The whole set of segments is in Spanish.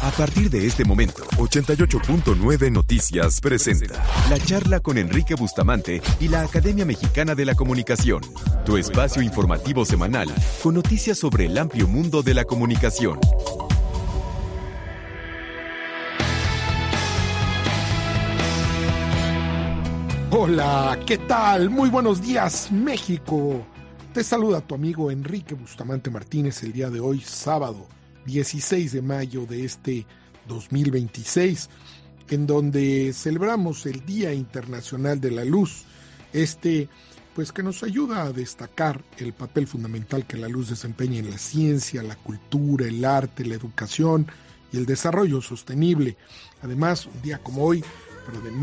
A partir de este momento, 88.9 Noticias presenta la charla con Enrique Bustamante y la Academia Mexicana de la Comunicación, tu espacio informativo semanal con noticias sobre el amplio mundo de la comunicación. Hola, ¿qué tal? Muy buenos días, México. Te saluda tu amigo Enrique Bustamante Martínez el día de hoy, sábado 16 de mayo de este 2026, en donde celebramos el Día Internacional de la Luz, pues que nos ayuda a destacar el papel fundamental que la luz desempeña en la ciencia, la cultura, el arte, la educación y el desarrollo sostenible. Además, un día como hoy, pero de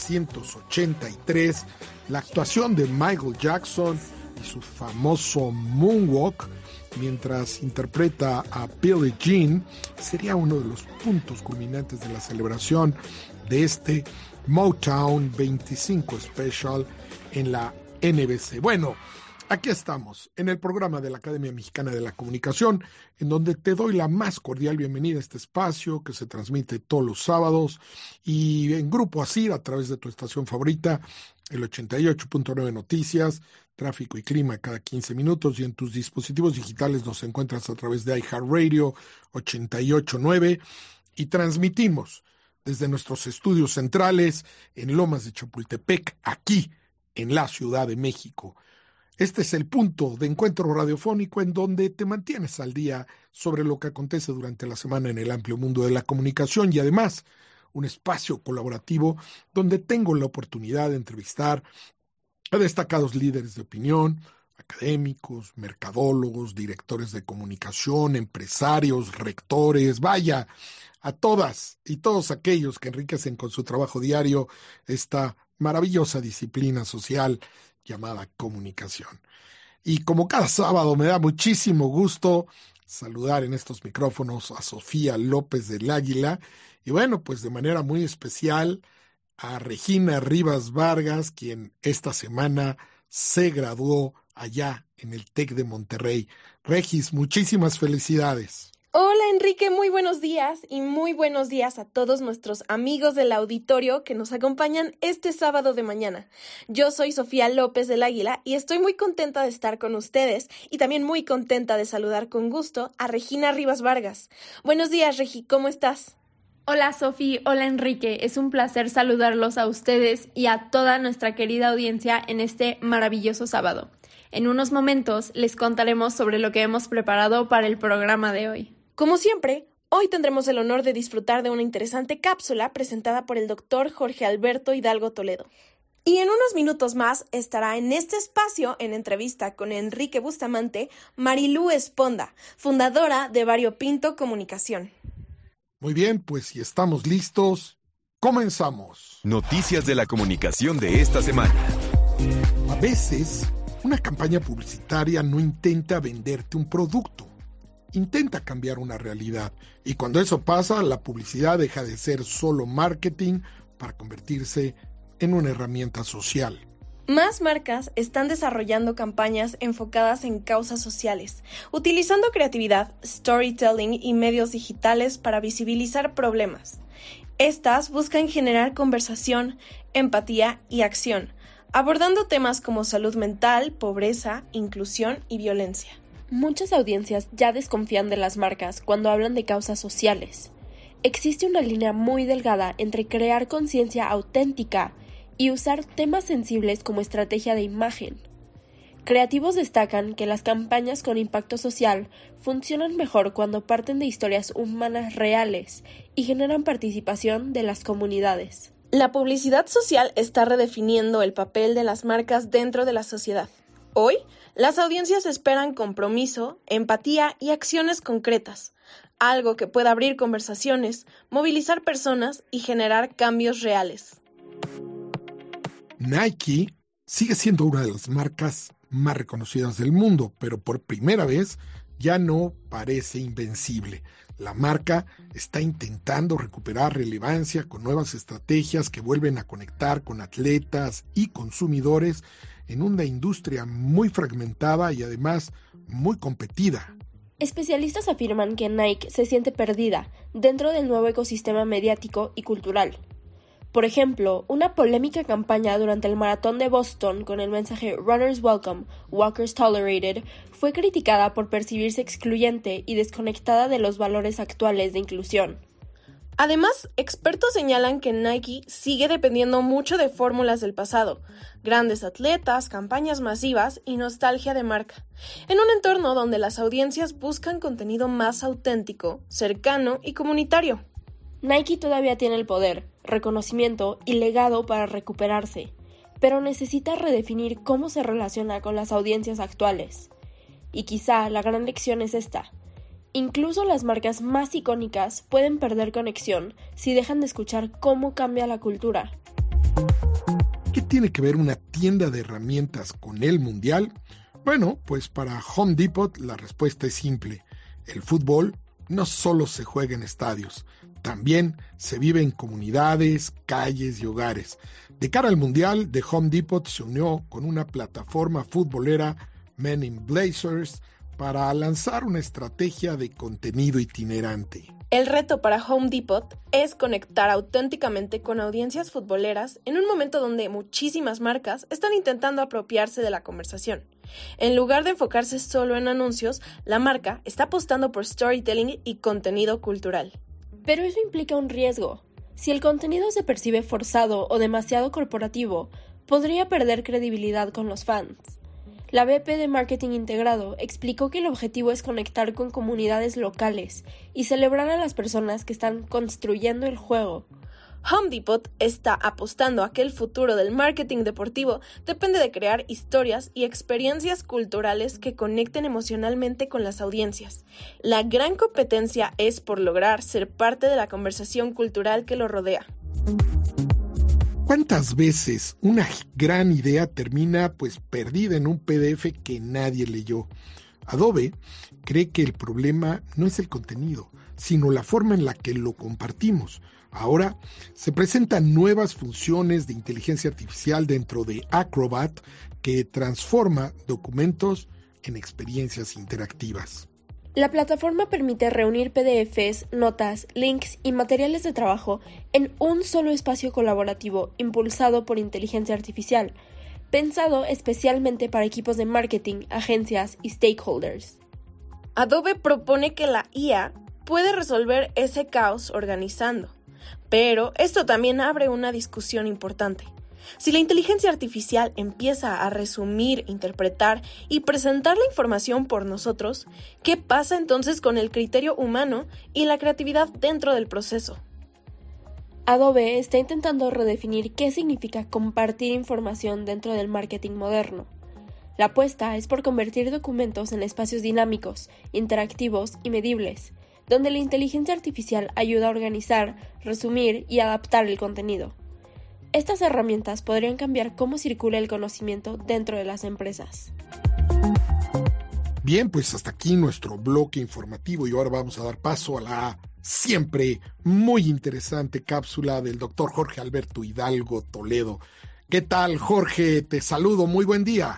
1983, la actuación de Michael Jackson y su famoso Moonwalk, mientras interpreta a Billie Jean, sería uno de los puntos culminantes de la celebración de este Motown 25 Special en la NBC. Bueno, aquí estamos, en el programa de la Academia Mexicana de la Comunicación, en donde te doy la más cordial bienvenida a este espacio que se transmite todos los sábados y en Grupo ASIR a través de tu estación favorita, el 88.9 Noticias, tráfico y clima cada 15 minutos, y en tus dispositivos digitales nos encuentras a través de iHeartRadio 88.9 y transmitimos desde nuestros estudios centrales en Lomas de Chapultepec, aquí en la Ciudad de México. Este es el punto de encuentro radiofónico en donde te mantienes al día sobre lo que acontece durante la semana en el amplio mundo de la comunicación y además un espacio colaborativo donde tengo la oportunidad de entrevistar a destacados líderes de opinión, académicos, mercadólogos, directores de comunicación, empresarios, rectores, vaya, a todas y todos aquellos que enriquecen con su trabajo diario esta maravillosa disciplina social llamada comunicación. Y como cada sábado me da muchísimo gusto saludar en estos micrófonos a Sofía López del Águila y bueno, pues de manera muy especial a Regina Rivas Vargas, quien esta semana se graduó allá en el TEC de Monterrey. Regis, muchísimas felicidades. Hola Enrique, muy buenos días y muy buenos días a todos nuestros amigos del auditorio que nos acompañan este sábado de mañana. Yo soy Sofía López del Águila y estoy muy contenta de estar con ustedes y también muy contenta de saludar con gusto a Regina Rivas Vargas. Buenos días, Regi, ¿cómo estás? Hola Sofi, hola Enrique, es un placer saludarlos a ustedes y a toda nuestra querida audiencia en este maravilloso sábado. En unos momentos les contaremos sobre lo que hemos preparado para el programa de hoy. Como siempre, hoy tendremos el honor de disfrutar de una interesante cápsula presentada por el doctor Jorge Alberto Hidalgo Toledo. Y en unos minutos más estará en este espacio, en entrevista con Enrique Bustamante, Marilú Esponda, fundadora de Variopinto Comunicación. Muy bien, pues si estamos listos, comenzamos. Noticias de la comunicación de esta semana. A veces, una campaña publicitaria no intenta venderte un producto, intenta cambiar una realidad. Y cuando eso pasa, la publicidad deja de ser solo marketing para convertirse en una herramienta social. Más marcas están desarrollando campañas enfocadas en causas sociales, utilizando creatividad, storytelling y medios digitales para visibilizar problemas. Estas buscan generar conversación, empatía y acción, abordando temas como salud mental, pobreza, inclusión y violencia. Muchas audiencias ya desconfían de las marcas cuando hablan de causas sociales. Existe una línea muy delgada entre crear conciencia auténtica y usar temas sensibles como estrategia de imagen. Creativos destacan que las campañas con impacto social funcionan mejor cuando parten de historias humanas reales y generan participación de las comunidades. La publicidad social está redefiniendo el papel de las marcas dentro de la sociedad. Hoy, las audiencias esperan compromiso, empatía y acciones concretas, algo que pueda abrir conversaciones, movilizar personas y generar cambios reales. Nike sigue siendo una de las marcas más reconocidas del mundo, pero por primera vez ya no parece invencible. La marca está intentando recuperar relevancia con nuevas estrategias que vuelven a conectar con atletas y consumidores en una industria muy fragmentada y además muy competida. Especialistas afirman que Nike se siente perdida dentro del nuevo ecosistema mediático y cultural. Por ejemplo, una polémica campaña durante el maratón de Boston con el mensaje Runners Welcome, Walkers Tolerated fue criticada por percibirse excluyente y desconectada de los valores actuales de inclusión. Además, expertos señalan que Nike sigue dependiendo mucho de fórmulas del pasado, grandes atletas, campañas masivas y nostalgia de marca, en un entorno donde las audiencias buscan contenido más auténtico, cercano y comunitario. Nike todavía tiene el poder, reconocimiento y legado para recuperarse, pero necesita redefinir cómo se relaciona con las audiencias actuales. Y quizá la gran lección es esta. Incluso las marcas más icónicas pueden perder conexión si dejan de escuchar cómo cambia la cultura. ¿Qué tiene que ver una tienda de herramientas con el mundial? Bueno, pues para Home Depot la respuesta es simple. El fútbol no solo se juega en estadios, también se vive en comunidades, calles y hogares. De cara al mundial, The Home Depot se unió con una plataforma futbolera, Men in Blazers, para lanzar una estrategia de contenido itinerante. El reto para Home Depot es conectar auténticamente con audiencias futboleras en un momento donde muchísimas marcas están intentando apropiarse de la conversación. En lugar de enfocarse solo en anuncios, la marca está apostando por storytelling y contenido cultural. Pero eso implica un riesgo. Si el contenido se percibe forzado o demasiado corporativo, podría perder credibilidad con los fans. La VP de Marketing Integrado explicó que el objetivo es conectar con comunidades locales y celebrar a las personas que están construyendo el juego. Home Depot está apostando a que el futuro del marketing deportivo depende de crear historias y experiencias culturales que conecten emocionalmente con las audiencias. La gran competencia es por lograr ser parte de la conversación cultural que lo rodea. ¿Cuántas veces una gran idea termina perdida en un PDF que nadie leyó? Adobe cree que el problema no es el contenido, sino la forma en la que lo compartimos. Ahora se presentan nuevas funciones de inteligencia artificial dentro de Acrobat que transforma documentos en experiencias interactivas. La plataforma permite reunir PDFs, notas, links y materiales de trabajo en un solo espacio colaborativo impulsado por inteligencia artificial, pensado especialmente para equipos de marketing, agencias y stakeholders. Adobe propone que la IA puede resolver ese caos organizando, pero esto también abre una discusión importante. Si la inteligencia artificial empieza a resumir, interpretar y presentar la información por nosotros, ¿qué pasa entonces con el criterio humano y la creatividad dentro del proceso? Adobe está intentando redefinir qué significa compartir información dentro del marketing moderno. La apuesta es por convertir documentos en espacios dinámicos, interactivos y medibles, donde la inteligencia artificial ayuda a organizar, resumir y adaptar el contenido. Estas herramientas podrían cambiar cómo circula el conocimiento dentro de las empresas. Bien, pues hasta aquí nuestro bloque informativo y ahora vamos a dar paso a la siempre muy interesante cápsula del doctor Jorge Alberto Hidalgo Toledo. ¿Qué tal, Jorge? Te saludo, muy buen día.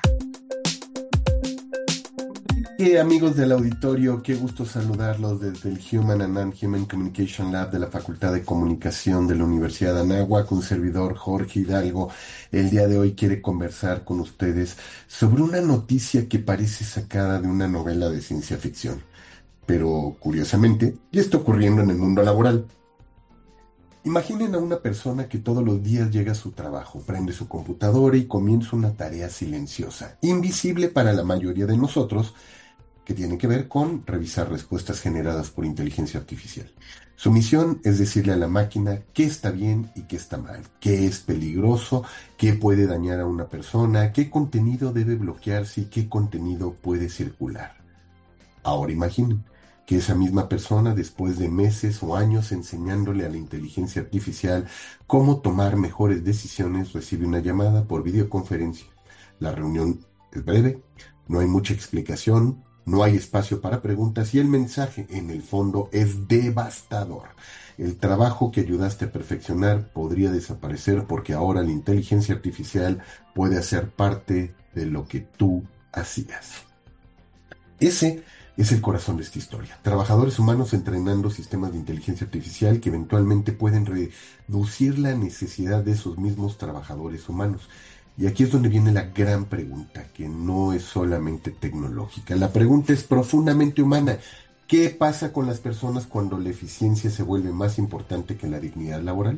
Amigos del auditorio, qué gusto saludarlos desde el Human and Non-Human Communication Lab de la Facultad de Comunicación de la Universidad de Anáhuac. Un servidor, Jorge Hidalgo, el día de hoy quiere conversar con ustedes sobre una noticia que parece sacada de una novela de ciencia ficción, pero curiosamente ya está ocurriendo en el mundo laboral. Imaginen a una persona que todos los días llega a su trabajo, prende su computadora y comienza una tarea silenciosa, invisible para la mayoría de nosotros, que tiene que ver con revisar respuestas generadas por inteligencia artificial. Su misión es decirle a la máquina qué está bien y qué está mal, qué es peligroso, qué puede dañar a una persona, qué contenido debe bloquearse y qué contenido puede circular. Ahora imaginen que esa misma persona, después de meses o años enseñándole a la inteligencia artificial cómo tomar mejores decisiones, recibe una llamada por videoconferencia. La reunión es breve, no hay mucha explicación, no hay espacio para preguntas y el mensaje, en el fondo, es devastador. El trabajo que ayudaste a perfeccionar podría desaparecer porque ahora la inteligencia artificial puede hacer parte de lo que tú hacías. Ese es el corazón de esta historia. Trabajadores humanos entrenando sistemas de inteligencia artificial que eventualmente pueden reducir la necesidad de esos mismos trabajadores humanos. Y aquí es donde viene la gran pregunta, que no es solamente tecnológica. La pregunta es profundamente humana. ¿Qué pasa con las personas cuando la eficiencia se vuelve más importante que la dignidad laboral?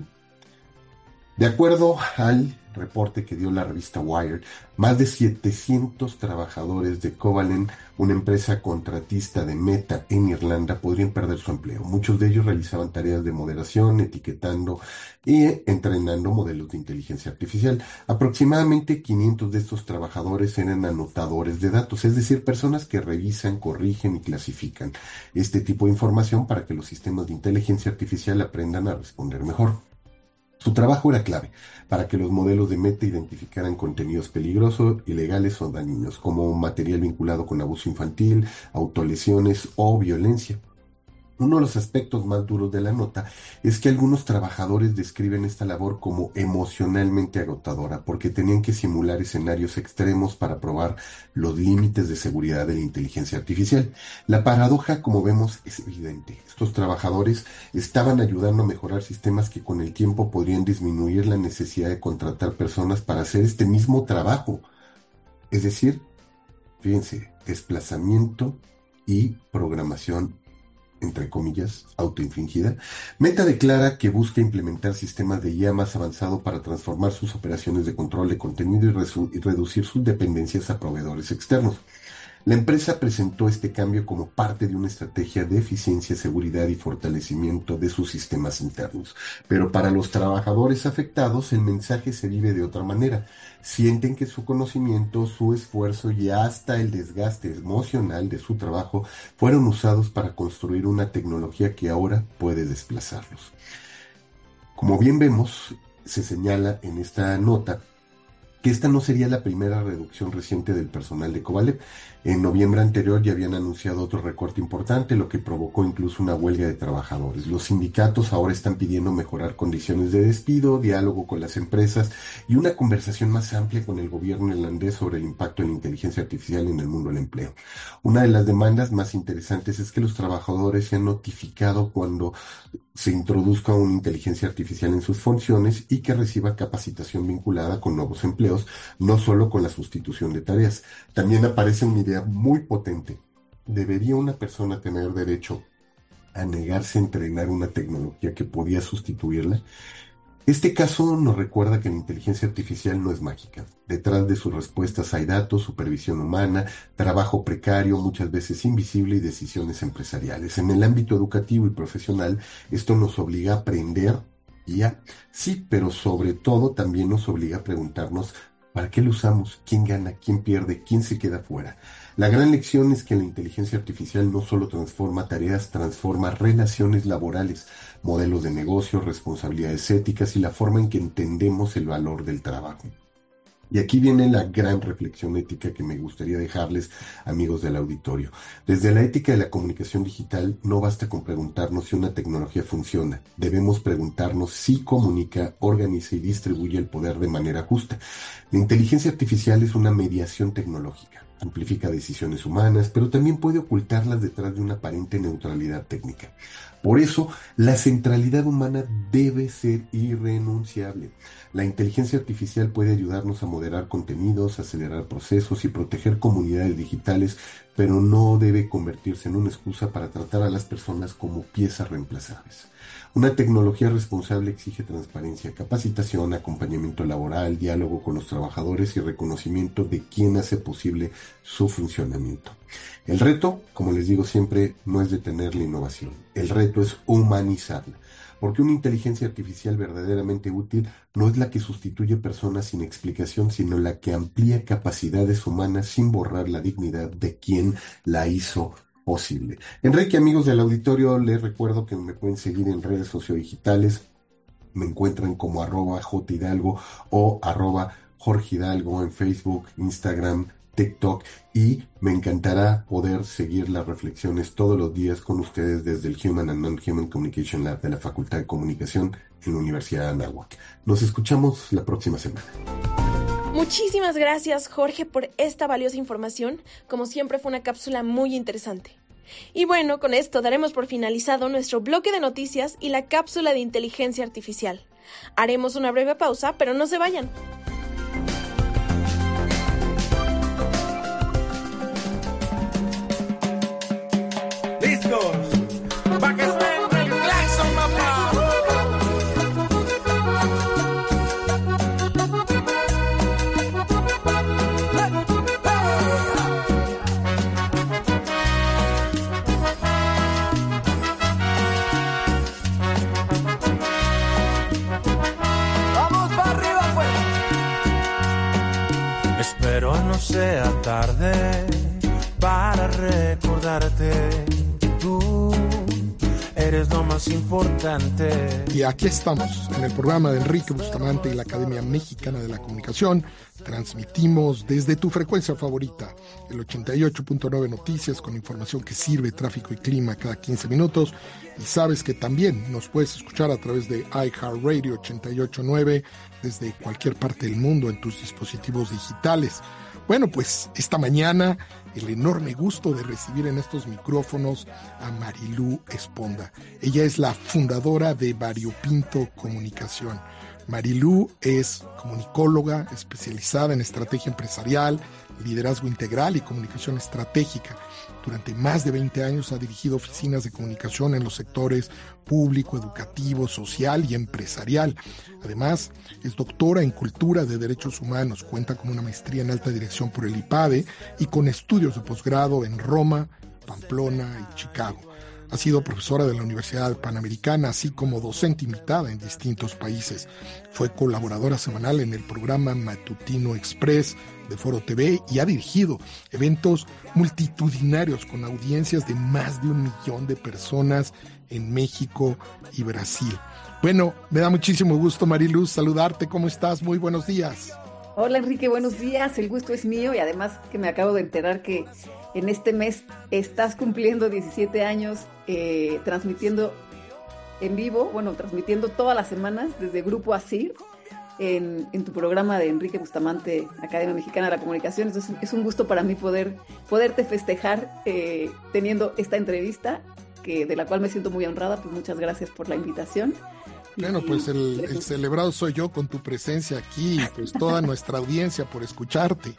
De acuerdo al reporte que dio la revista Wired, más de 700 trabajadores de Covalent, una empresa contratista de Meta en Irlanda, podrían perder su empleo. Muchos de ellos realizaban tareas de moderación, etiquetando y entrenando modelos de inteligencia artificial. Aproximadamente 500 de estos trabajadores eran anotadores de datos, es decir, personas que revisan, corrigen y clasifican este tipo de información para que los sistemas de inteligencia artificial aprendan a responder mejor. Su trabajo era clave para que los modelos de Meta identificaran contenidos peligrosos, ilegales o dañinos, como material vinculado con abuso infantil, autolesiones o violencia. Uno de los aspectos más duros de la nota es que algunos trabajadores describen esta labor como emocionalmente agotadora, porque tenían que simular escenarios extremos para probar los límites de seguridad de la inteligencia artificial. La paradoja, como vemos, es evidente. Estos trabajadores estaban ayudando a mejorar sistemas que con el tiempo podrían disminuir la necesidad de contratar personas para hacer este mismo trabajo. Es decir, fíjense, desplazamiento y programación entre comillas, autoinfligida. Meta declara que busca implementar sistemas de IA más avanzado para transformar sus operaciones de control de contenido y reducir sus dependencias a proveedores externos. La empresa presentó este cambio como parte de una estrategia de eficiencia, seguridad y fortalecimiento de sus sistemas internos. Pero para los trabajadores afectados, el mensaje se vive de otra manera. Sienten que su conocimiento, su esfuerzo y hasta el desgaste emocional de su trabajo fueron usados para construir una tecnología que ahora puede desplazarlos. Como bien vemos, se señala en esta nota que esta no sería la primera reducción reciente del personal de Covalent. En noviembre anterior ya habían anunciado otro recorte importante, lo que provocó incluso una huelga de trabajadores. Los sindicatos ahora están pidiendo mejorar condiciones de despido, diálogo con las empresas y una conversación más amplia con el gobierno irlandés sobre el impacto de la inteligencia artificial en el mundo del empleo. Una de las demandas más interesantes es que los trabajadores sean notificados cuando se introduzca una inteligencia artificial en sus funciones y que reciba capacitación vinculada con nuevos empleos, no solo con la sustitución de tareas. También aparece una idea muy potente. ¿Debería una persona tener derecho a negarse a entrenar una tecnología que podía sustituirla? Este caso nos recuerda que la inteligencia artificial no es mágica. Detrás de sus respuestas hay datos, supervisión humana, trabajo precario, muchas veces invisible y decisiones empresariales. En el ámbito educativo y profesional, esto nos obliga a aprender IA, sí, pero sobre todo también nos obliga a preguntarnos ¿para qué lo usamos? ¿Quién gana? ¿Quién pierde? ¿Quién se queda fuera? La gran lección es que la inteligencia artificial no solo transforma tareas, transforma relaciones laborales, modelos de negocio, responsabilidades éticas y la forma en que entendemos el valor del trabajo. Y aquí viene la gran reflexión ética que me gustaría dejarles, amigos del auditorio. Desde la ética de la comunicación digital, no basta con preguntarnos si una tecnología funciona. Debemos preguntarnos si comunica, organiza y distribuye el poder de manera justa. La inteligencia artificial es una mediación tecnológica. Amplifica decisiones humanas, pero también puede ocultarlas detrás de una aparente neutralidad técnica. Por eso, la centralidad humana debe ser irrenunciable. La inteligencia artificial puede ayudarnos a moderar contenidos, acelerar procesos y proteger comunidades digitales, pero no debe convertirse en una excusa para tratar a las personas como piezas reemplazables. Una tecnología responsable exige transparencia, capacitación, acompañamiento laboral, diálogo con los trabajadores y reconocimiento de quién hace posible su funcionamiento. El reto, como les digo siempre, no es detener la innovación. El reto es humanizarla, porque una inteligencia artificial verdaderamente útil no es la que sustituye personas sin explicación, sino la que amplía capacidades humanas sin borrar la dignidad de quien la hizo posible. Enrique, amigos del auditorio, les recuerdo que me pueden seguir en redes sociodigitales. Me encuentran como @jhidalgo o @jorgehidalgo en Facebook, Instagram, TikTok, y me encantará poder seguir las reflexiones todos los días con ustedes desde el Human and Non-Human Communication Lab de la Facultad de Comunicación en la Universidad de Anáhuac. Nos escuchamos la próxima semana. Muchísimas gracias, Jorge, por esta valiosa información. Como siempre, fue una cápsula muy interesante. Y bueno, con esto daremos por finalizado nuestro bloque de noticias y la cápsula de inteligencia artificial. Haremos una breve pausa, pero no se vayan. ¡Listos! ¡Pa' que suene el claxon, mamá! ¡Vamos para arriba, pues! Espero no sea tarde para recordarte que tú eres lo más importante. Y aquí estamos, en el programa de Enrique Bustamante y la Academia Mexicana de la Comunicación. Transmitimos desde tu frecuencia favorita, el 88.9 Noticias, con información que sirve, tráfico y clima cada 15 minutos. Y sabes que también nos puedes escuchar a través de iHeartRadio 88.9 desde cualquier parte del mundo en tus dispositivos digitales. Bueno, pues esta mañana el enorme gusto de recibir en estos micrófonos a Marilú Esponda. Ella es la fundadora de Variopinto Comunicación. Marilú es comunicóloga especializada en estrategia empresarial, liderazgo integral y comunicación estratégica. Durante más de 20 años ha dirigido oficinas de comunicación en los sectores público, educativo, social y empresarial. Además, es doctora en Cultura de Derechos Humanos, cuenta con una maestría en alta dirección por el IPADE y con estudios de posgrado en Roma, Pamplona y Chicago. Ha sido profesora de la Universidad Panamericana, así como docente invitada en distintos países. Fue colaboradora semanal en el programa Matutino Express de Foro TV y ha dirigido eventos multitudinarios con audiencias de más de 1 millón de personas en México y Brasil. Bueno, me da muchísimo gusto, Mariluz, saludarte. ¿Cómo estás? Muy buenos días. Hola, Enrique, buenos días. El gusto es mío y además que me acabo de enterar que en este mes estás cumpliendo 17 años transmitiendo en vivo, transmitiendo todas las semanas desde Grupo ASIR en tu programa de Enrique Bustamante, Academia Mexicana de la Comunicación. Entonces es un gusto para mí poderte festejar teniendo esta entrevista, de la cual me siento muy honrada. Pues muchas gracias por la invitación. Bueno, pues el celebrado soy yo con tu presencia aquí, pues toda nuestra audiencia por escucharte.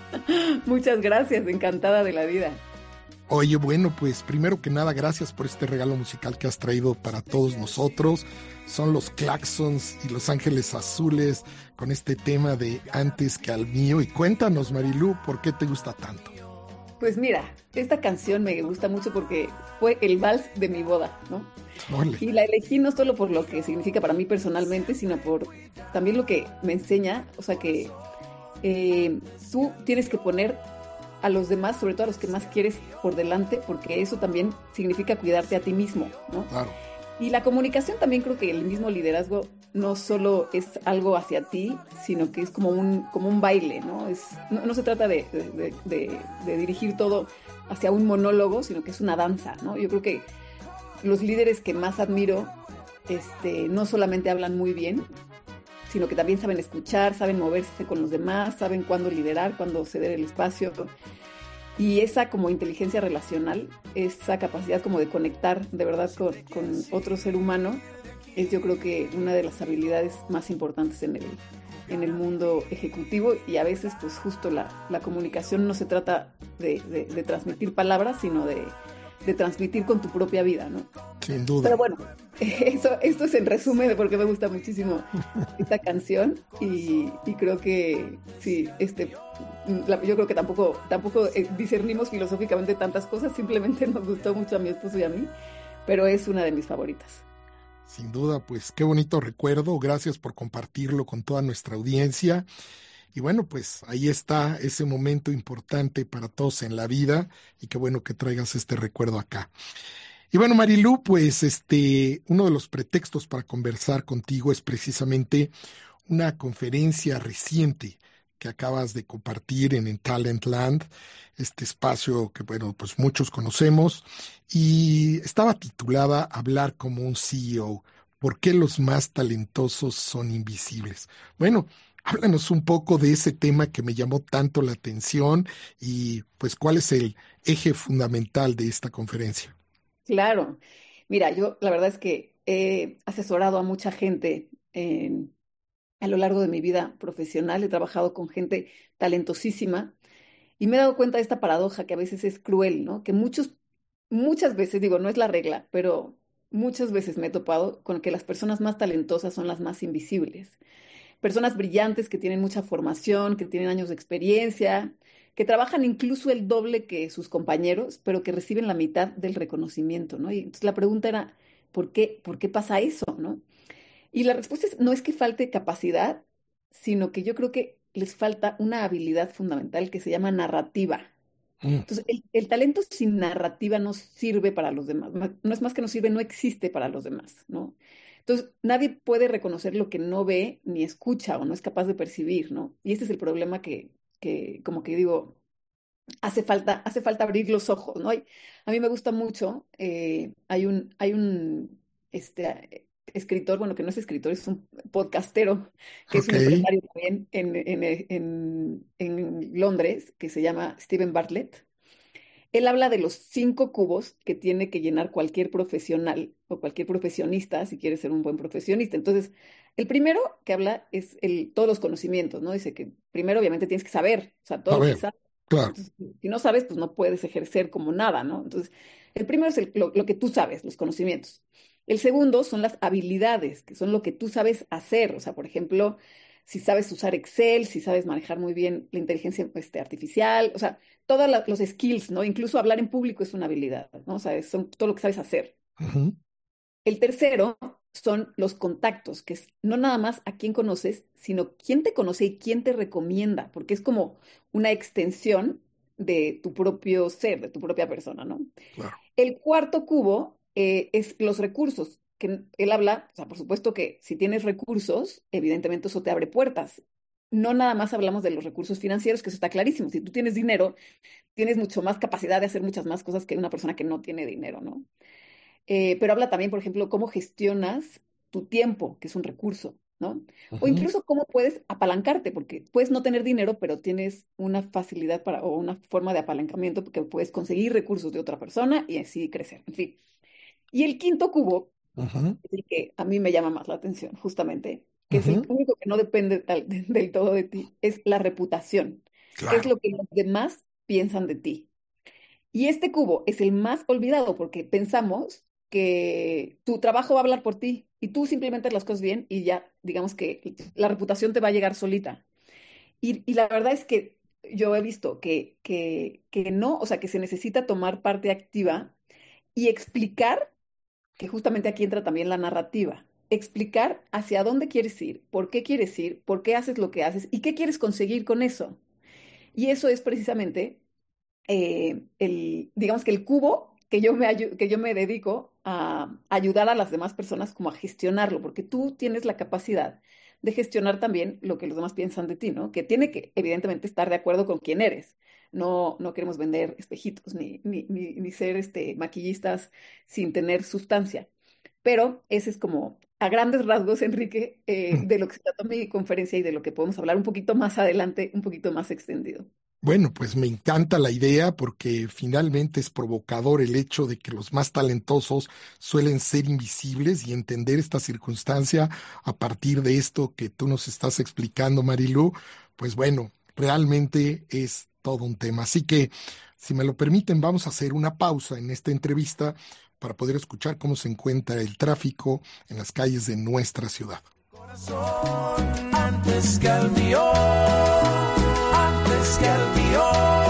Muchas gracias, encantada de la vida. Oye, bueno, pues primero que nada, gracias por este regalo musical que has traído para todos nosotros. Son los Claxons y Los Ángeles Azules con este tema de Antes que al mío. Y cuéntanos, Marilú, ¿por qué te gusta tanto? Pues mira, esta canción me gusta mucho porque fue el vals de mi boda, ¿no? Ole. Y la elegí no solo por lo que significa para mí personalmente, sino por también lo que me enseña, o sea que tú tienes que poner a los demás, sobre todo a los que más quieres, por delante, porque eso también significa cuidarte a ti mismo, ¿no? Claro. Y la comunicación también, creo que el mismo liderazgo no solo es algo hacia ti, sino que es como un baile, ¿no? No se trata de dirigir todo hacia un monólogo, sino que es una danza, ¿no? Yo creo que los líderes que más admiro no solamente hablan muy bien, sino que también saben escuchar, saben moverse con los demás, saben cuándo liderar, cuándo ceder el espacio. Y esa como inteligencia relacional, esa capacidad como de conectar de verdad con otro ser humano, es yo creo que una de las habilidades más importantes en el mundo ejecutivo. Y a veces pues justo la comunicación no se trata de transmitir palabras, sino de transmitir con tu propia vida, ¿no? Sin duda. Pero bueno, esto es en resumen de por qué me gusta muchísimo esta canción y creo que sí, yo creo que tampoco discernimos filosóficamente tantas cosas, simplemente nos gustó mucho a mi esposo y a mí, pero es una de mis favoritas. Sin duda, pues qué bonito recuerdo, gracias por compartirlo con toda nuestra audiencia. Y bueno, pues ahí está ese momento importante para todos en la vida y qué bueno que traigas este recuerdo acá. Y bueno, Marilú, pues uno de los pretextos para conversar contigo es precisamente una conferencia reciente que acabas de compartir en Talentland, este espacio que, bueno, pues muchos conocemos, y estaba titulada Hablar como un CEO, ¿por qué los más talentosos son invisibles? Bueno, Háblanos un poco de ese tema que me llamó tanto la atención y pues cuál es el eje fundamental de esta conferencia. Claro. Mira, yo la verdad es que he asesorado a mucha gente a lo largo de mi vida profesional. He trabajado con gente talentosísima y me he dado cuenta de esta paradoja que a veces es cruel, ¿no? Que muchas veces, digo, no es la regla, pero muchas veces me he topado con que las personas más talentosas son las más invisibles. Personas brillantes que tienen mucha formación, que tienen años de experiencia, que trabajan incluso el doble que sus compañeros, pero que reciben la mitad del reconocimiento, ¿no? Y entonces la pregunta era, ¿por qué pasa eso, no? Y la respuesta no es que falte capacidad, sino que yo creo que les falta una habilidad fundamental que se llama narrativa. Entonces, el talento sin narrativa no sirve para los demás. No es más que no sirve, no existe para los demás, ¿no? Entonces, nadie puede reconocer lo que no ve ni escucha o no es capaz de percibir, ¿no? Y este es el problema que como que digo, hace falta abrir los ojos, ¿no? A mí me gusta mucho, hay un escritor, bueno, que no es escritor, es un podcastero, que es un empresario también en Londres, que se llama Steven Bartlett. Él habla de los 5 cubos que tiene que llenar cualquier profesional o cualquier profesionista si quiere ser un buen profesionista. Entonces, el primero que habla es todos los conocimientos, ¿no? Dice que primero obviamente tienes que saber, o sea, todo lo que sabes. Claro. Entonces, si no sabes, pues no puedes ejercer como nada, ¿no? Entonces, el primero es lo que tú sabes, los conocimientos. El segundo son las habilidades, que son lo que tú sabes hacer. O sea, por ejemplo, si sabes usar Excel, si sabes manejar muy bien la inteligencia artificial, o sea, todos los skills, ¿no? Incluso hablar en público es una habilidad, ¿no? O sea, son todo lo que sabes hacer. Uh-huh. El tercero son los contactos, que es no nada más a quién conoces, sino quién te conoce y quién te recomienda, porque es como una extensión de tu propio ser, de tu propia persona, ¿no? Claro. El cuarto cubo es los recursos, que él habla, o sea, por supuesto que si tienes recursos, evidentemente eso te abre puertas. No nada más hablamos de los recursos financieros, que eso está clarísimo. Si tú tienes dinero, tienes mucho más capacidad de hacer muchas más cosas que una persona que no tiene dinero, ¿no? Pero habla también, por ejemplo, cómo gestionas tu tiempo, que es un recurso, ¿no? Uh-huh. O incluso cómo puedes apalancarte, porque puedes no tener dinero, pero tienes una facilidad o una forma de apalancamiento, porque puedes conseguir recursos de otra persona y así crecer, en fin. Y el quinto cubo, uh-huh, es el que a mí me llama más la atención, justamente, que uh-huh, es el único que no depende del todo de ti, es la reputación, claro, que es lo que los demás piensan de ti. Y este cubo es el más olvidado porque pensamos que tu trabajo va a hablar por ti y tú simplemente haces las cosas bien y ya, digamos que la reputación te va a llegar solita. Y la verdad es que yo he visto que no, o sea, que se necesita tomar parte activa y explicar, que justamente aquí entra también la narrativa, explicar hacia dónde quieres ir, por qué haces lo que haces y qué quieres conseguir con eso. Y eso es precisamente digamos que el cubo que yo me dedico a ayudar a las demás personas como a gestionarlo, porque tú tienes la capacidad de gestionar también lo que los demás piensan de ti, ¿no? Que tiene que, evidentemente, estar de acuerdo con quién eres. No queremos vender espejitos ni ser maquillistas sin tener sustancia. Pero ese es como, a grandes rasgos, Enrique, de lo que se trató mi conferencia y de lo que podemos hablar un poquito más adelante, un poquito más extendido. Bueno, pues me encanta la idea porque finalmente es provocador el hecho de que los más talentosos suelen ser invisibles y entender esta circunstancia a partir de esto que tú nos estás explicando, Marilú, pues bueno, realmente es todo un tema. Así que, si me lo permiten, vamos a hacer una pausa en esta entrevista para poder escuchar cómo se encuentra el tráfico en las calles de nuestra ciudad. Corazón, antes que el mío. Que el mío.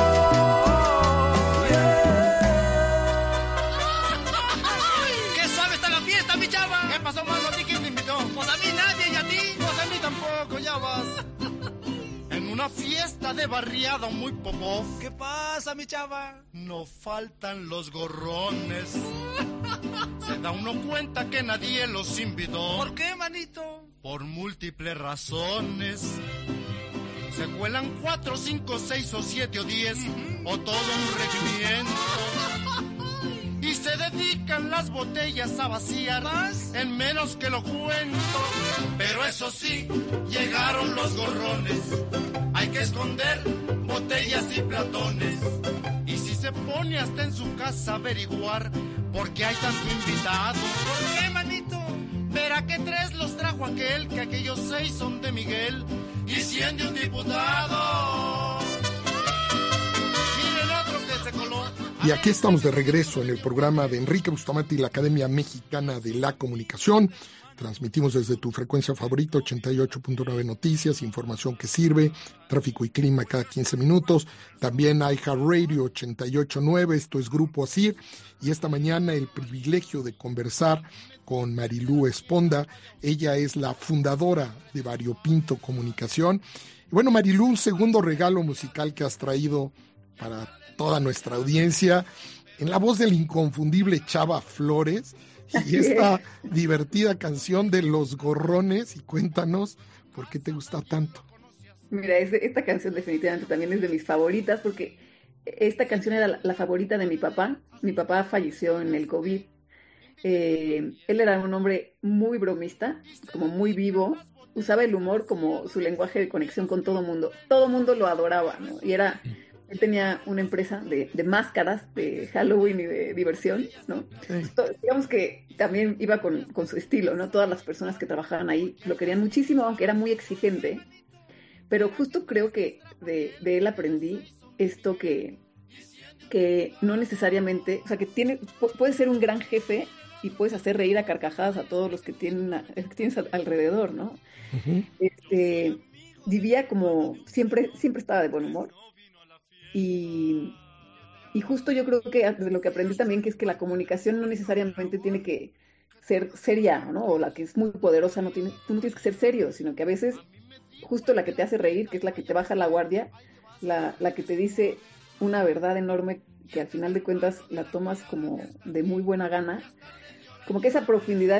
¡Qué suave está la fiesta, mi chava! ¿Qué pasó, mano? ¿A ti quién te invitó? Pues a mí nadie, ¿y a ti? Pues a mí tampoco, ya vas. En una fiesta de barriada muy popó. ¿Qué pasa, mi chava? No faltan los gorrones. Se da uno cuenta que nadie los invitó. ¿Por qué, manito? Por múltiples razones. Se cuelan 4, 5, 6 o 7 o 10 o todo un regimiento y se se dedican las botellas a vaciar en menos que lo cuento. Pero eso sí, llegaron los gorrones. Hay que esconder botellas y platones. Y si se pone hasta en su casa a averiguar por qué hay tanto invitado. ¿Por qué, manito? Verá que 3 los trajo aquel, que aquellos 6 son de Miguel y 100 de un diputado. Miren otro que se coló. Y aquí estamos de regreso en el programa de Enrique Bustamante y la Academia Mexicana de la Comunicación. Transmitimos desde tu frecuencia favorita, 88.9 Noticias, información que sirve, tráfico y clima cada 15 minutos. También iHeartRadio 88.9, esto es Grupo ASIR. Y esta mañana el privilegio de conversar con Marilú Esponda. Ella es la fundadora de Variopinto Comunicación. Y bueno, Marilú, un segundo regalo musical que has traído para toda nuestra audiencia, en la voz del inconfundible Chava Flores, y esta divertida canción de Los Gorrones. Y cuéntanos por qué te gusta tanto. Mira, esta canción definitivamente también es de mis favoritas, porque esta canción era la favorita de mi papá. Mi papá falleció en el COVID. Él era un hombre muy bromista, como muy vivo, usaba el humor como su lenguaje de conexión con todo mundo lo adoraba, ¿no? Él tenía una empresa de máscaras de Halloween y de diversión, ¿no? Sí. Digamos que también iba con su estilo, ¿no? Todas las personas que trabajaban ahí lo querían muchísimo, aunque era muy exigente, pero justo creo que de él aprendí esto que no necesariamente, o sea, que puede ser un gran jefe y puedes hacer reír a carcajadas a todos los que tienes alrededor, ¿no? Uh-huh. Vivía como, siempre estaba de buen humor. Y justo yo creo que de lo que aprendí también, que es que la comunicación no necesariamente tiene que ser seria, ¿no? O la que es muy poderosa, tú no tienes que ser serio, sino que a veces justo la que te hace reír, que es la que te baja la guardia, la que te dice una verdad enorme, que al final de cuentas la tomas como de muy buena gana, como que esa profundidad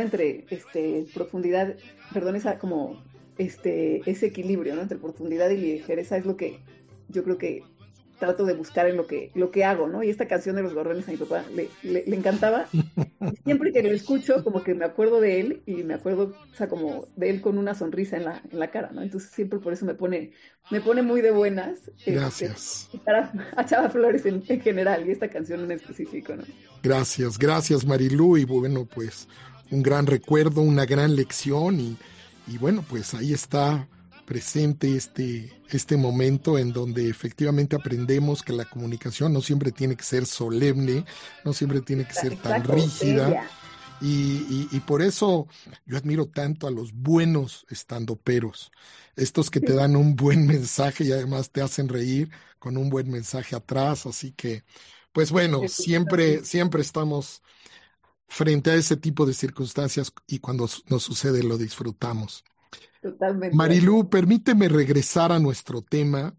ese equilibrio, ¿no? Entre profundidad y ligereza es lo que yo creo que trato de buscar en lo que hago, ¿no? Y esta canción de Los Gorrones a mi papá le encantaba. Y siempre que lo escucho, como que me acuerdo de él, y me acuerdo, o sea, como de él con una sonrisa en la cara, ¿no? Entonces siempre por eso me pone muy de buenas. Gracias. A Chava Flores en general, y esta canción en específico, ¿no? Gracias Marilú, y bueno, pues un gran recuerdo, una gran lección, y bueno, pues ahí está presente este momento en donde efectivamente aprendemos que la comunicación no siempre tiene que ser solemne, no siempre tiene que ser tan rígida, y por eso yo admiro tanto a los buenos estandoperos, estos que te dan un buen mensaje y además te hacen reír con un buen mensaje atrás. Así que, pues bueno, siempre estamos frente a ese tipo de circunstancias, y cuando nos sucede lo disfrutamos. Totalmente. Marilú, permíteme regresar a nuestro tema,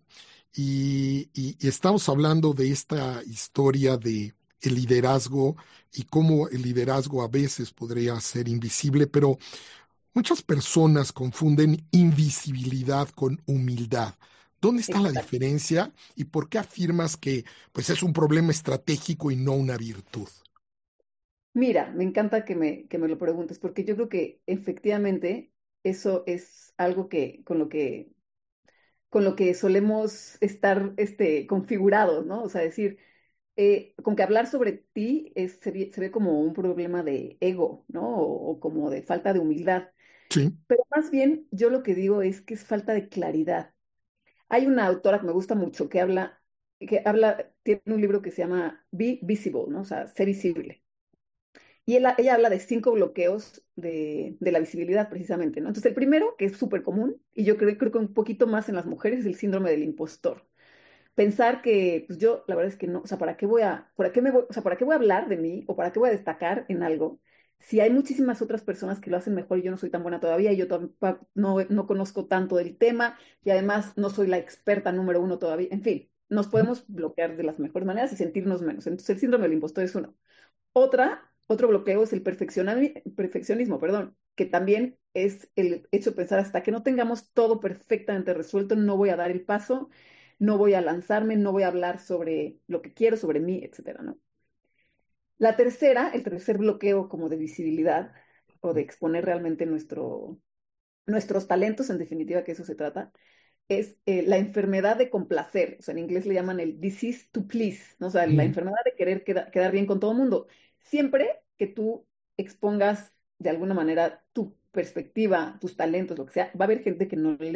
y estamos hablando de esta historia de el liderazgo y cómo el liderazgo a veces podría ser invisible, pero muchas personas confunden invisibilidad con humildad. ¿Dónde está la diferencia y por qué afirmas que pues es un problema estratégico y no una virtud? Mira, me encanta que me lo preguntes, porque yo creo que efectivamente eso es algo con lo que solemos estar configurados, ¿no? O sea, decir, con que hablar sobre ti se ve como un problema de ego, ¿no? O como de falta de humildad. Sí. Pero más bien, yo lo que digo es que es falta de claridad. Hay una autora que me gusta mucho tiene un libro que se llama Be Visible, ¿no? O sea, ser visible. Y ella habla de 5 bloqueos de la visibilidad, precisamente, ¿no? Entonces, el primero, que es súper común, y yo creo que un poquito más en las mujeres, es el síndrome del impostor. Pensar que, pues yo, la verdad es que no, o sea, ¿para qué voy a hablar de mí, o para qué voy a destacar en algo, si hay muchísimas otras personas que lo hacen mejor y yo no soy tan buena todavía, y yo no conozco tanto del tema, y además no soy la experta número 1 todavía? En fin, nos podemos bloquear de las mejores maneras y sentirnos menos. Entonces, el síndrome del impostor es uno. Otro bloqueo es el perfeccionismo, que también es el hecho de pensar, hasta que no tengamos todo perfectamente resuelto, no voy a dar el paso, no voy a lanzarme, no voy a hablar sobre lo que quiero, sobre mí, etcétera, ¿no? La tercera, el tercer bloqueo como de visibilidad o de exponer realmente nuestros talentos, en definitiva, que eso se trata, es la enfermedad de complacer. O sea, en inglés le llaman el disease to please, ¿no? O sea, la enfermedad de querer quedar bien con todo el mundo. Siempre que tú expongas de alguna manera tu perspectiva, tus talentos, lo que sea, va a haber gente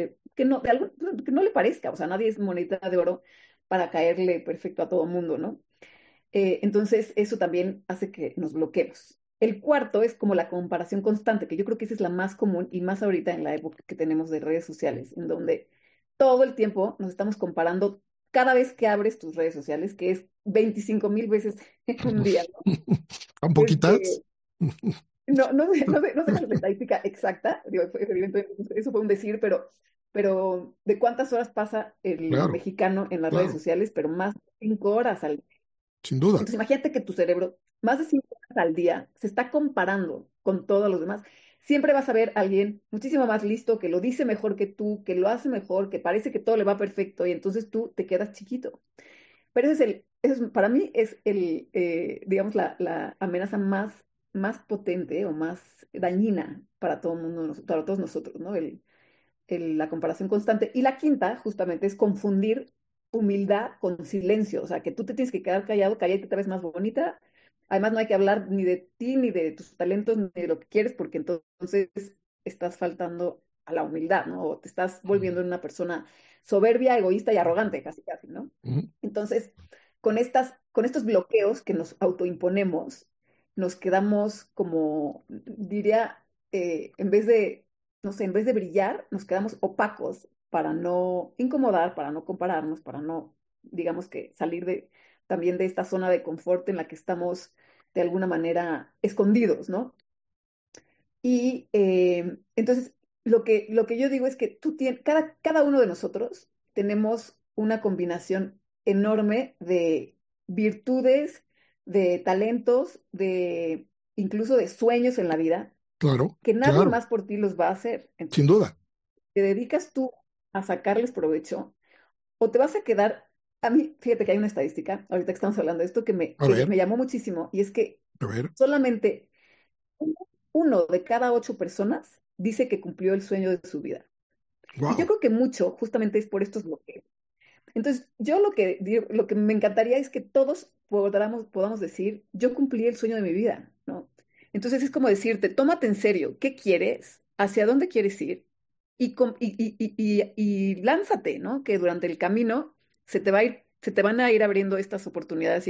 que no le parezca. O sea, nadie es moneda de oro para caerle perfecto a todo el mundo, ¿no? Entonces, eso también hace que nos bloqueemos. El cuarto es como la comparación constante, que yo creo que esa es la más común y más ahorita en la época que tenemos de redes sociales, en donde todo el tiempo nos estamos comparando cada vez que abres tus redes sociales, que es 25,000 veces en un día, ¿no? ¿Tan poquitas? No sé cuál es la estadística exacta, digo, evidentemente eso fue un decir, pero de cuántas horas pasa el Claro, mexicano en las redes claro, sociales, pero más de 5 horas al día. sin duda. Entonces, imagínate que tu cerebro, más de 5 horas al día, se está comparando con todos los demás. Siempre vas a ver a alguien muchísimo más listo, que lo dice mejor que tú, que lo hace mejor, que parece que todo le va perfecto, y entonces tú te quedas chiquito. Pero para mí es digamos, la amenaza más potente o más dañina para todo el mundo, para todos nosotros, ¿no? La comparación constante. Y la quinta, justamente, es confundir humildad con silencio. O sea, que tú te tienes que quedar callado, callado, que te ves más bonita. Además, no hay que hablar ni de ti, ni de tus talentos, ni de lo que quieres, porque entonces estás faltando a la humildad, ¿no? O te estás volviendo una persona soberbia, egoísta y arrogante, casi, casi, ¿no? Ujú. Entonces, con estos bloqueos que nos autoimponemos, nos quedamos como, diría, en vez de, no sé, en vez de brillar, nos quedamos opacos para no incomodar, para no compararnos, para no, digamos que salir también de esta zona de confort en la que estamos de alguna manera escondidos, ¿no? Y entonces, lo que yo digo es que cada uno de nosotros tenemos una combinación enorme de virtudes, de talentos, incluso de sueños en la vida, Claro, que nadie claro, más por ti los va a hacer. sin Entonces, duda. te dedicas tú a sacarles provecho o te vas a quedar. A mí, fíjate que hay una estadística, ahorita que estamos hablando de esto, que me, A que ver, me llamó muchísimo, y es que a ver. solamente uno de cada 8 personas dice que cumplió el sueño de su vida. Y yo Wow. creo que mucho justamente es por estos bloqueos. Entonces, yo lo que me encantaría es que todos podamos decir, yo cumplí el sueño de mi vida, ¿no? Entonces es como decirte, tómate en serio, ¿qué quieres? ¿Hacia dónde quieres ir? Y lánzate, ¿no? Que durante el camino se te van a ir abriendo estas oportunidades y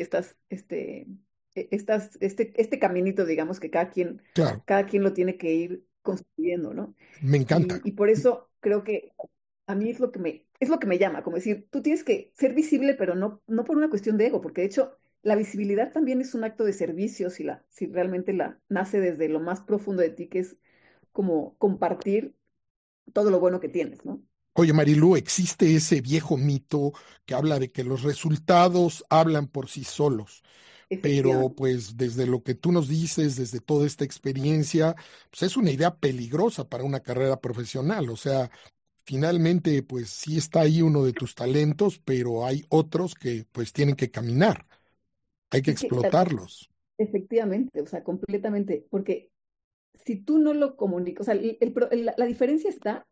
este caminito, digamos, que Claro, cada quien lo tiene que ir construyendo, ¿no? me Y, encanta. y por eso creo que a mí es lo que me llama, como decir, tú tienes que ser visible, pero no por una cuestión de ego, porque de hecho la visibilidad también es un acto de servicio si realmente la nace desde lo más profundo de ti, que es como compartir todo lo bueno que tienes, ¿no? Oye, Marilú, existe ese viejo mito que habla de que los resultados hablan por sí solos, pero Efectivamente. pues desde lo que tú nos dices, desde toda esta experiencia, pues es una idea peligrosa para una carrera profesional. O sea, finalmente, pues sí está ahí uno de tus talentos, pero hay otros que pues tienen que caminar, hay que Es que explotarlos. efectivamente, o sea, completamente, porque si tú no lo comunicas, o sea, la diferencia está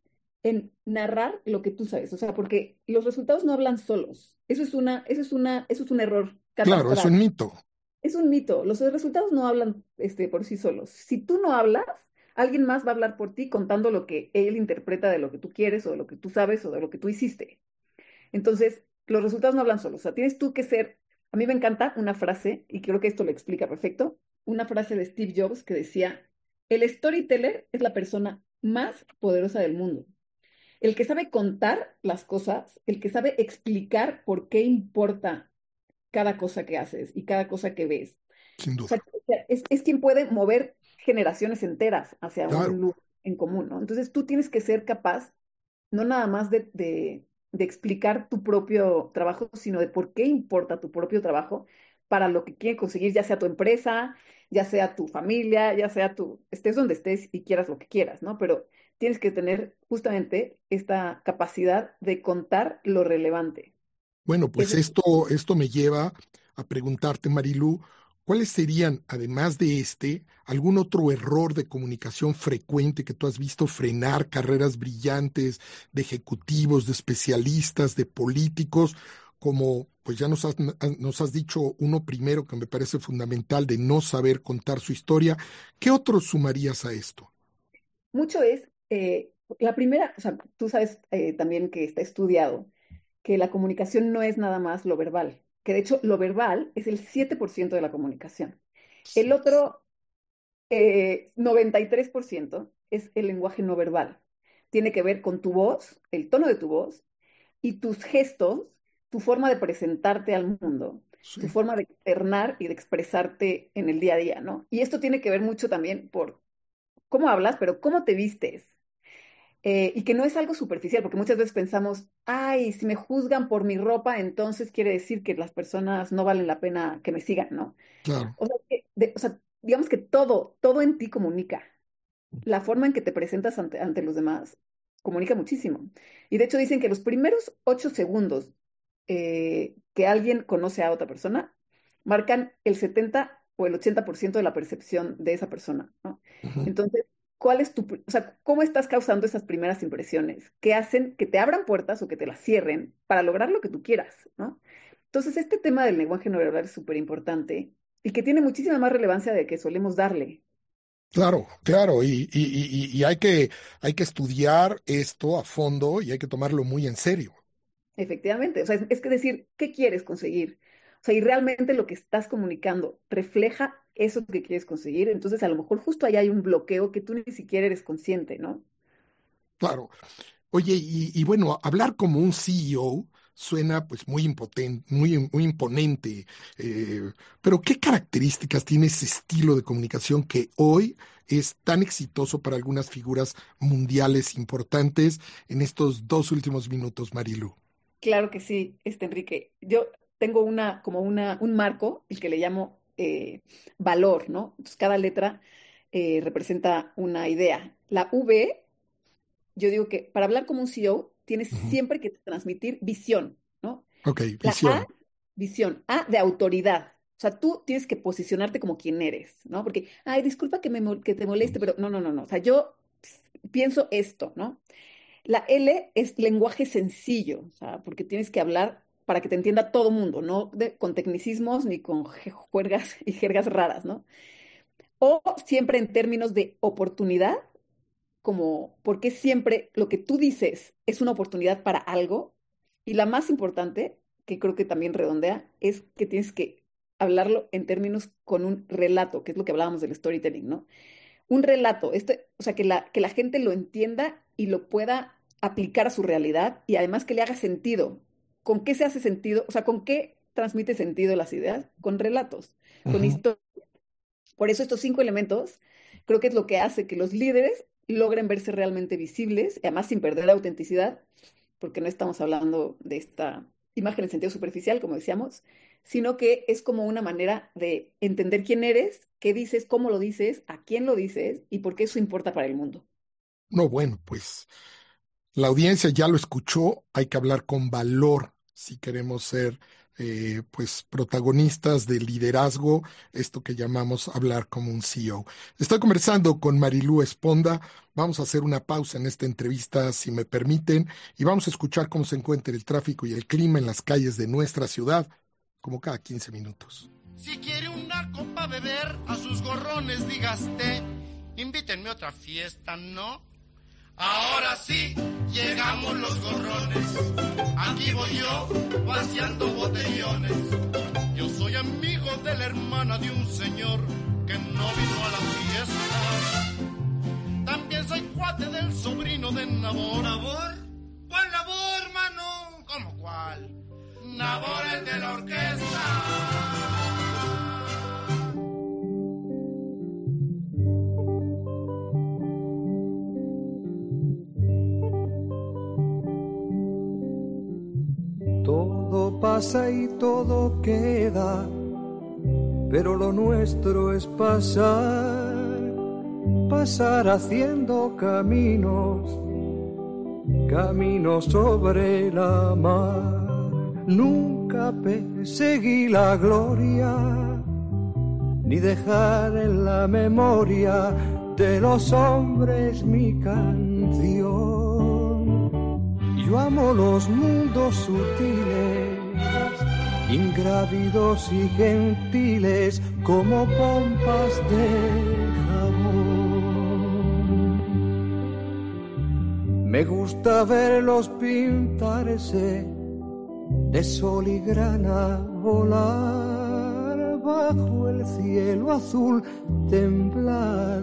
en narrar lo que tú sabes, o sea, porque los resultados no hablan solos. Eso es un error Claro, es catastral. un mito. Es un mito. Los resultados no hablan por sí solos. Si tú no hablas, alguien más va a hablar por ti contando lo que él interpreta de lo que tú quieres o de lo que tú sabes o de lo que tú hiciste. Entonces, los resultados no hablan solos. O sea, tienes tú que ser. A mí me encanta una frase, y creo que esto lo explica perfecto, una frase de Steve Jobs que decía, el storyteller es la persona más poderosa del mundo. El que sabe contar las cosas, el que sabe explicar por qué importa cada cosa que haces y cada cosa que ves. Sin O sea, duda. es quien puede mover generaciones enteras hacia un Claro. lugar en común, ¿no? Entonces tú tienes que ser capaz, no nada más de explicar tu propio trabajo, sino de por qué importa tu propio trabajo para lo que quiere conseguir, ya sea tu empresa, ya sea tu familia, ya sea estés donde estés y quieras lo que quieras, ¿no? Pero tienes que tener justamente esta capacidad de contar lo relevante. Bueno, pues Ese es- esto me lleva a preguntarte, Marilú, ¿cuáles serían, además de algún otro error de comunicación frecuente que tú has visto frenar carreras brillantes de ejecutivos, de especialistas, de políticos, como pues ya nos has dicho uno primero que me parece fundamental, de no saber contar su historia? ¿Qué otros sumarías a esto? Mucho es, la primera, o sea, tú sabes también que está estudiado que la comunicación no es nada más lo verbal, que de hecho lo verbal es el 7% de la comunicación. El otro 93% es el lenguaje no verbal. Tiene que ver con tu voz, el tono de tu voz y tus gestos, tu forma de presentarte al mundo, Sí. tu forma de externar y de expresarte en el día a día, ¿no? Y esto tiene que ver mucho también por cómo hablas, pero cómo te vistes. Y que no es algo superficial, porque muchas veces pensamos, ay, si me juzgan por mi ropa, entonces quiere decir que las personas no valen la pena que me sigan, ¿no? Claro. O sea, digamos que todo en ti comunica. La forma en que te presentas ante los demás comunica muchísimo. Y de hecho dicen que los primeros 8 segundos que alguien conoce a otra persona marcan el 70 o el 80% de la percepción de esa persona, ¿no? Ujú. Entonces, o sea, cómo estás causando esas primeras impresiones que hacen que te abran puertas o que te las cierren para lograr lo que tú quieras, ¿no? Entonces, este tema del lenguaje no verbal es súper importante y que tiene muchísima más relevancia de que solemos darle. Claro, claro, y hay que estudiar esto a fondo y hay que tomarlo muy en serio. Efectivamente, o sea, es que decir, ¿qué quieres conseguir? O sea, y realmente lo que estás comunicando refleja eso que quieres conseguir, entonces a lo mejor justo ahí hay un bloqueo que tú ni siquiera eres consciente, ¿no? Claro. Oye, y bueno, hablar como un CEO suena pues muy impotente, muy imponente, pero ¿qué características tiene ese estilo de comunicación que hoy es tan exitoso para algunas figuras mundiales importantes en estos 2 últimos minutos, Marilu? Claro que sí, Enrique. Yo tengo un marco, el que le llamo valor, ¿no? Entonces, cada letra representa una idea. La V, yo digo que para hablar como un CEO, tienes Ujú. siempre que transmitir visión, ¿no? Ok, La A, visión. visión. A de autoridad. O sea, tú tienes que posicionarte como quien eres, ¿no? Porque, ay, disculpa que te moleste, pero no. O sea, yo pienso esto, ¿no? La L es lenguaje sencillo, o sea, porque tienes que hablar para que te entienda todo mundo, no con tecnicismos ni con juergas y jergas raras, ¿no? O siempre en términos de oportunidad, como porque siempre lo que tú dices es una oportunidad para algo. Y la más importante, que creo que también redondea, es que tienes que hablarlo en términos con un relato, que es lo que hablábamos del storytelling, ¿no? Un relato, o sea, que la gente lo entienda y lo pueda aplicar a su realidad y además que le haga sentido. ¿Con qué se hace sentido? O sea, ¿con qué transmite sentido las ideas? Con relatos, con Ujú. historias. Por eso estos 5 elementos creo que es lo que hace que los líderes logren verse realmente visibles, y además sin perder la autenticidad, porque no estamos hablando de esta imagen en sentido superficial, como decíamos, sino que es como una manera de entender quién eres, qué dices, cómo lo dices, a quién lo dices y por qué eso importa para el mundo. No, bueno, pues la audiencia ya lo escuchó, hay que hablar con valor si queremos ser pues protagonistas de liderazgo, esto que llamamos hablar como un CEO. Estoy conversando con Marilu Esponda, vamos a hacer una pausa en esta entrevista si me permiten y vamos a escuchar cómo se encuentra el tráfico y el clima en las calles de nuestra ciudad, como cada 15 minutos. Si quiere una copa beber, a sus gorrones dígaste, invítenme a otra fiesta, ¿no? Ahora sí, llegamos los gorrones, aquí voy yo, vaciando botellones. Yo soy amigo de la hermana de un señor que no vino a la fiesta. También soy cuate del sobrino de Nabor. ¿Nabor? ¿Cuál Nabor, mano? ¿Cómo cuál? Nabor, el de la orquesta. Todo pasa y todo queda, pero lo nuestro es pasar haciendo caminos sobre la mar. Nunca perseguí la gloria, ni dejar en la memoria de los hombres mi canción. Yo amo los mundos sutiles, ingrávidos y gentiles, como pompas de jabón. Me gusta verlos pintarse de sol y grana, volar bajo el cielo azul, temblar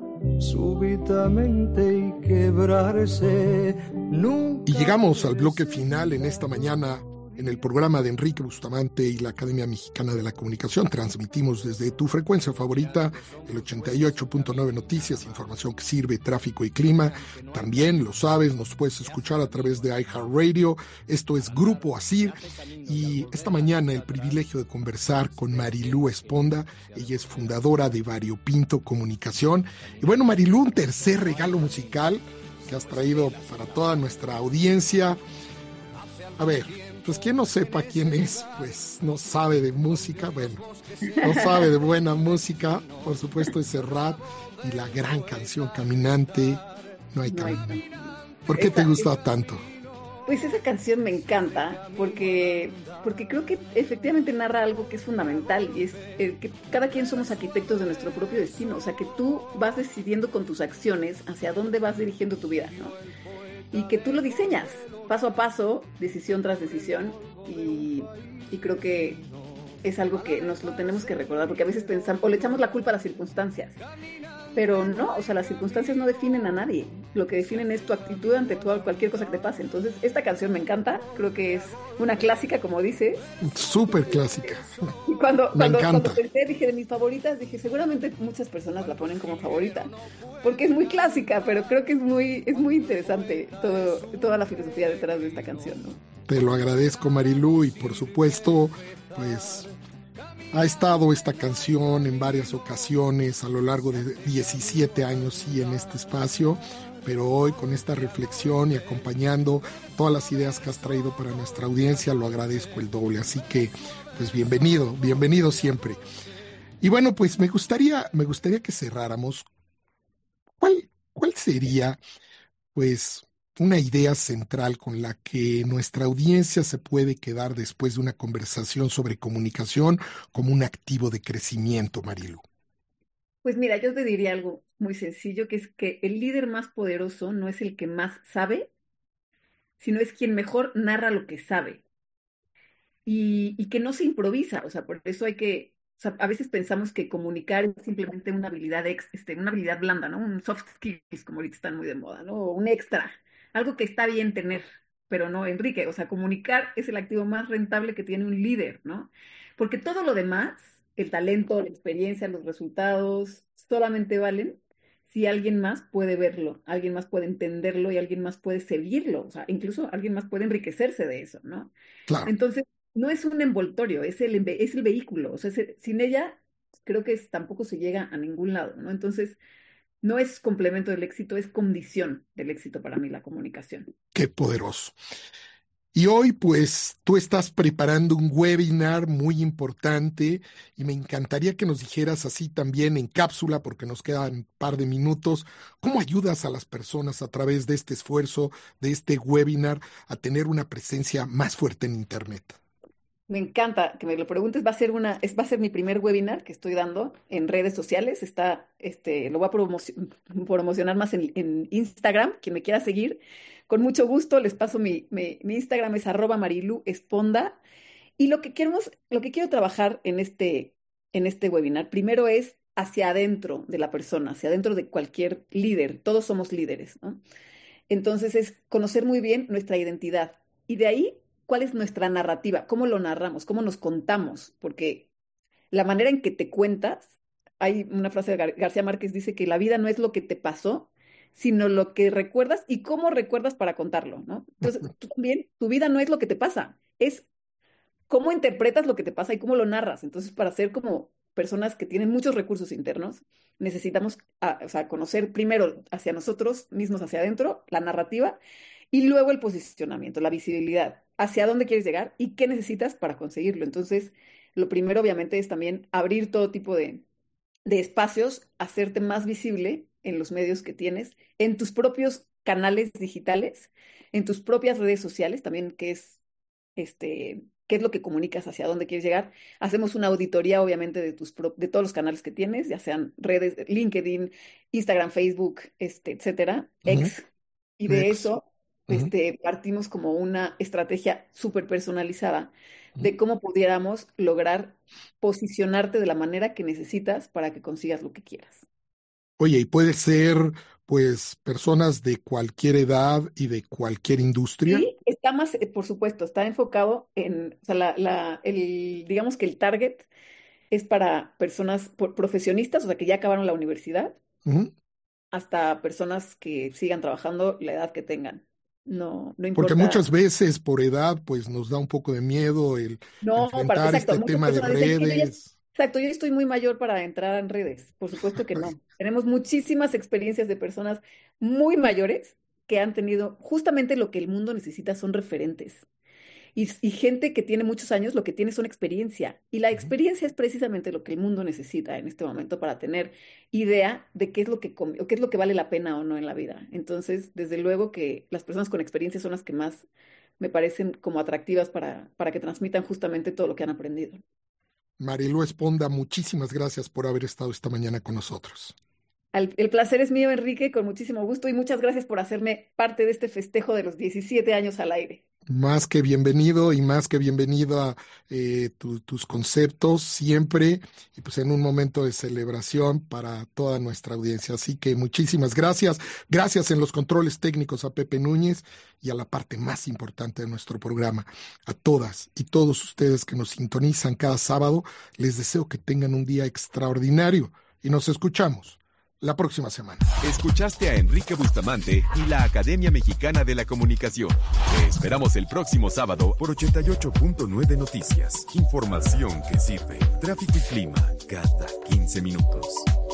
súbitamente y quebrarse. Nunca. Y llegamos al bloque final en esta mañana en el programa de Enrique Bustamante y la Academia Mexicana de la Comunicación. Transmitimos desde tu frecuencia favorita, el 88.9 Noticias, información que sirve, tráfico y clima. También, lo sabes, nos puedes escuchar a través de iHeartRadio. Esto es Grupo ASIR. Y esta mañana el privilegio de conversar con Marilú Esponda. Ella es fundadora de Variopinto Comunicación. Y bueno, Marilú, un tercer regalo musical que has traído para toda nuestra audiencia. A ver, pues quien no sepa quién es, pues no sabe de música, bueno, no sabe de buena música, por supuesto es Serrat y la gran canción Caminante, No hay camino. ¿Por qué te gusta tanto? Pues esa canción me encanta porque creo que efectivamente narra algo que es fundamental y es que cada quien somos arquitectos de nuestro propio destino, o sea que tú vas decidiendo con tus acciones hacia dónde vas dirigiendo tu vida, ¿no? Y que tú lo diseñas paso a paso, decisión tras decisión, y creo que es algo que nos lo tenemos que recordar, porque a veces pensamos, o le echamos la culpa a las circunstancias, pero no, o sea, las circunstancias no definen a nadie, lo que definen es tu actitud ante cualquier cosa que te pase. Entonces, esta canción me encanta, creo que es una clásica, como dices. Súper clásica. Y cuando pensé, dije, de mis favoritas, dije, seguramente muchas personas la ponen como favorita, porque es muy clásica, pero creo que es muy interesante toda la filosofía detrás de esta canción, ¿no? Te lo agradezco, Marilú, y por supuesto, pues ha estado esta canción en varias ocasiones a lo largo de 17 años, sí, en este espacio, pero hoy con esta reflexión y acompañando todas las ideas que has traído para nuestra audiencia, lo agradezco el doble, así que pues bienvenido siempre. Y bueno, pues me gustaría que cerráramos. ¿Cuál sería, pues, una idea central con la que nuestra audiencia se puede quedar después de una conversación sobre comunicación como un activo de crecimiento, Marilu? Pues mira, yo te diría algo muy sencillo, que es que el líder más poderoso no es el que más sabe, sino es quien mejor narra lo que sabe. Y que no se improvisa, o sea, por eso o sea, a veces pensamos que comunicar es simplemente una habilidad, una habilidad blanda, ¿no? Un soft skills, como ahorita están muy de moda, ¿no? O un extra, algo que está bien tener, pero no, Enrique, o sea, comunicar es el activo más rentable que tiene un líder, ¿no? Porque todo lo demás, el talento, la experiencia, los resultados, solamente valen si alguien más puede verlo, alguien más puede entenderlo y alguien más puede seguirlo, o sea, incluso alguien más puede enriquecerse de eso, ¿no? Claro. Entonces, no es un envoltorio, es el vehículo, o sea, sin ella creo que tampoco se llega a ningún lado, ¿no? Entonces, no es complemento del éxito, es condición del éxito para mí la comunicación. Qué poderoso. Y hoy, pues, tú estás preparando un webinar muy importante y me encantaría que nos dijeras así también en cápsula, porque nos quedan un par de minutos, ¿cómo ayudas a las personas a través de este esfuerzo, de este webinar, a tener una presencia más fuerte en Internet? Me encanta que me lo preguntes. Va a ser mi primer webinar que estoy dando en redes sociales. Lo voy a promocionar más en Instagram. Quien me quiera seguir, con mucho gusto les paso mi Instagram, es @mariluesponda. Y lo que quiero trabajar en este webinar, primero es hacia adentro de la persona, hacia adentro de cualquier líder. Todos somos líderes, ¿no? Entonces es conocer muy bien nuestra identidad. Y de ahí, ¿cuál es nuestra narrativa? ¿Cómo lo narramos? ¿Cómo nos contamos? Porque la manera en que te cuentas, hay una frase de García Márquez, dice que la vida no es lo que te pasó, sino lo que recuerdas y cómo recuerdas para contarlo, ¿no? Entonces, tú también, tu vida no es lo que te pasa, es cómo interpretas lo que te pasa y cómo lo narras. Entonces, para ser como personas que tienen muchos recursos internos, necesitamos conocer primero hacia nosotros mismos, hacia adentro, la narrativa, y luego el posicionamiento, la visibilidad, hacia dónde quieres llegar y qué necesitas para conseguirlo. Entonces, lo primero obviamente es también abrir todo tipo de de espacios, hacerte más visible en los medios que tienes, en tus propios canales digitales, en tus propias redes sociales, también qué es lo que comunicas, hacia dónde quieres llegar. Hacemos una auditoría, obviamente, de todos los canales que tienes, ya sean redes, LinkedIn, Instagram, Facebook, etcétera, X. Y de eso partimos como una estrategia súper personalizada de cómo pudiéramos lograr posicionarte de la manera que necesitas para que consigas lo que quieras. Oye, y puede ser, pues, personas de cualquier edad y de cualquier industria. Sí, está más, por supuesto, está enfocado en, o sea, digamos que el target es para personas profesionistas, o sea, que ya acabaron la universidad, hasta personas que sigan trabajando la edad que tengan. No importa. Porque muchas veces por edad, pues, nos da un poco de miedo el enfrentar exacto, este tema de redes. Exacto, yo estoy muy mayor para entrar en redes, por supuesto que no. Tenemos muchísimas experiencias de personas muy mayores que han tenido justamente lo que el mundo necesita, son referentes. Y gente que tiene muchos años, lo que tiene son experiencia. Y la experiencia es precisamente lo que el mundo necesita en este momento para tener idea de qué es lo que vale la pena o no en la vida. Entonces, desde luego que las personas con experiencia son las que más me parecen como atractivas para que transmitan justamente todo lo que han aprendido. Marilú Esponda, muchísimas gracias por haber estado esta mañana con nosotros. El placer es mío, Enrique, con muchísimo gusto, y muchas gracias por hacerme parte de este festejo de los 17 años al aire. Más que bienvenido y más que bienvenido a tus conceptos siempre, y pues en un momento de celebración para toda nuestra audiencia. Así que muchísimas gracias. Gracias en los controles técnicos a Pepe Núñez y a la parte más importante de nuestro programa. A todas y todos ustedes que nos sintonizan cada sábado, les deseo que tengan un día extraordinario y nos escuchamos la próxima semana. Escuchaste a Enrique Bustamante y la Academia Mexicana de la Comunicación. Te esperamos el próximo sábado por 88.9 Noticias. Información que sirve. Tráfico y clima cada 15 minutos.